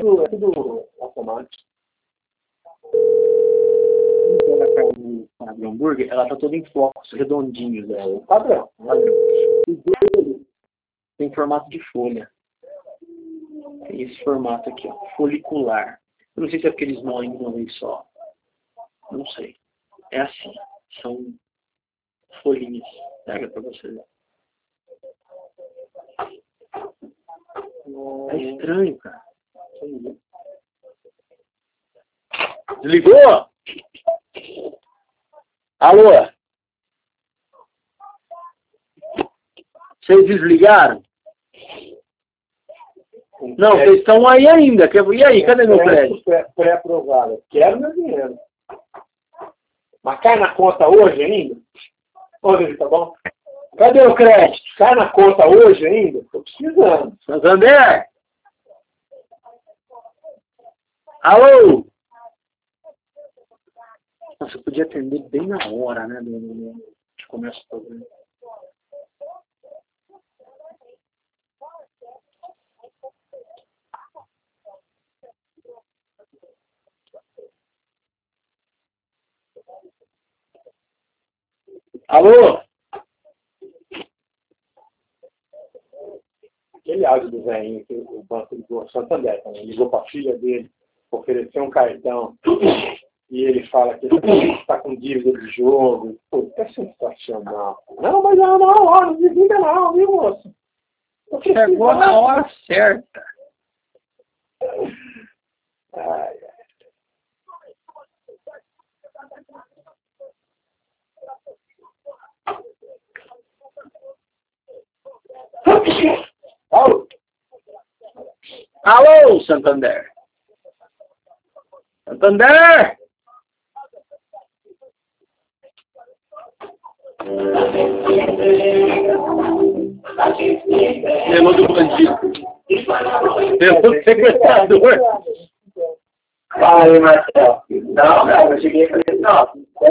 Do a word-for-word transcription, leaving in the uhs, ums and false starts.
tudo, é tudo automático. Ela tá no padrão hambúrguer, ela tá toda em flocos redondinhos. É o padrão. Padrão. E dele tem formato de folha. Tem esse formato aqui, ó, folicular. Eu não sei se é porque eles moem de uma vez só. Não sei. É assim. São folhinhas. Pega pra você ver. É estranho, cara. Desligou? Alô? Vocês desligaram? Não, vocês estão aí ainda. E aí, cadê meu crédito? Pré-aprovado. Quero meu dinheiro. Mas cai na conta hoje ainda? Ô, tá bom? Cadê o crédito? Cai na conta hoje ainda? Tô precisando. Santander? Alô? Nossa, eu podia atender bem na hora, né? De começo o programa. Alô? Aquele áudio do velhinho que o banco ligou, Santander também, ligou para a filha dele, ofereceu um cartão, e ele fala que está com dívida de jogo. Pô, é sensacional. Não, mas não, não, não, não desliga não, viu, moço? Chegou na hora certa. Ai, ai. Alô? Alô, Santander? Santander? Lembra do bandido? Lembra do sequestrador? Fala aí, Marcelo. Não, cara, eu cheguei e falei, não,